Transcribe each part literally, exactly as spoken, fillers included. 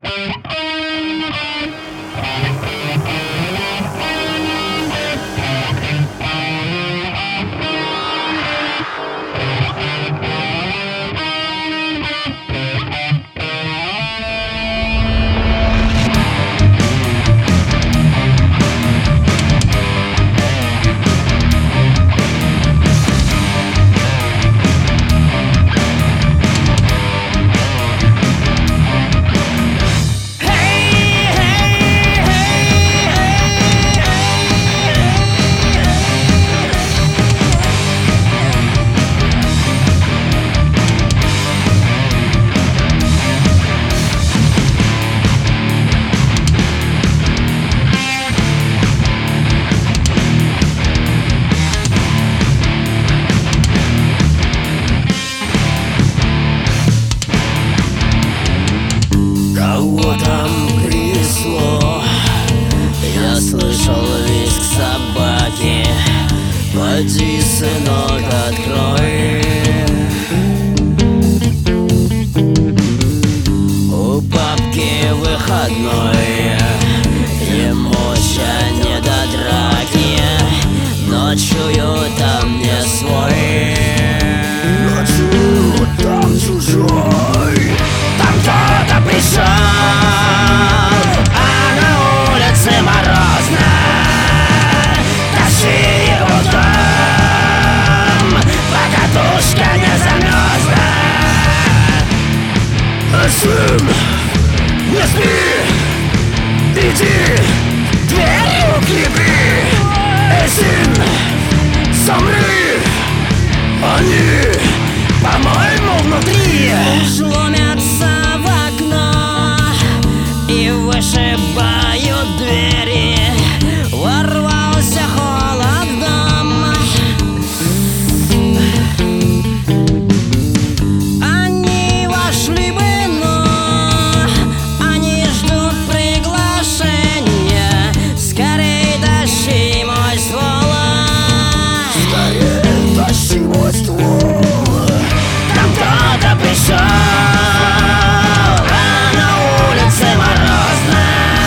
Кого там трясло? Я слышал визг собаки. Поди, сынок, открой. У папки выходной, ему ща не до драки, но чую там не свой. Ночью там чужой. Там кто-то пришел, а на улице морозно. Тащи его в дом, пока тушка не замерзла. А сын, не спи, иди, дверью крепи. Эй, сын, замри, они, по-моему, внутри. Уж ломятся в окно и вышибают двери. Ворвался холод в дом. Они вошли бы, но они ждут приглашения. Скорей тащи мой ствол. Скорее тащи мой ствол. Там кто-то пришел, а на улице морозно.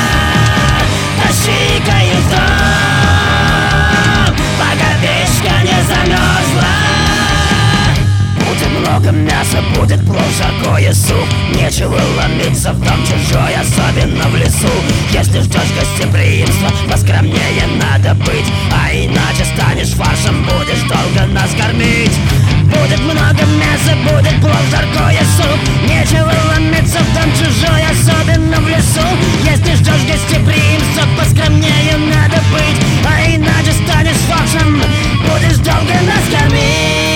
Тащи-ка их в дом, пока печка не замерзла. Будет много мяса, будет плов, жаркое и суп. Нечего ломиться в дом чужой, особенно в лесу. Если ждешь гостеприимства, поскромнее надо быть, а иначе станешь фаршем, будешь долго нас кормить. Будет много мяса, будет плов, жаркое и суп. Нечего ломиться в дом чужой, особенно в лесу. Если ждешь гостеприимства, поскромнее надо быть, а иначе станешь фаршем, будешь долго нас кормить.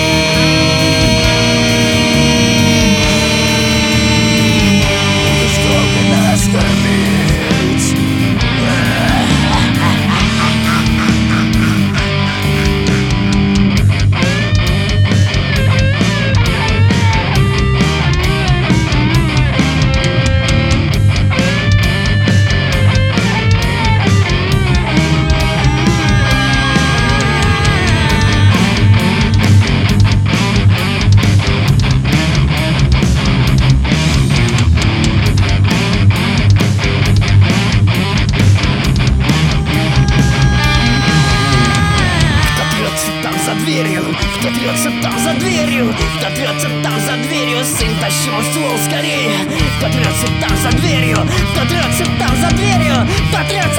Кто трется там за дверью? Кто трется там за дверью? Сын, тащи мой ствол скорее. Кто трется там за дверью? Кто трется там за дверью? Кто трется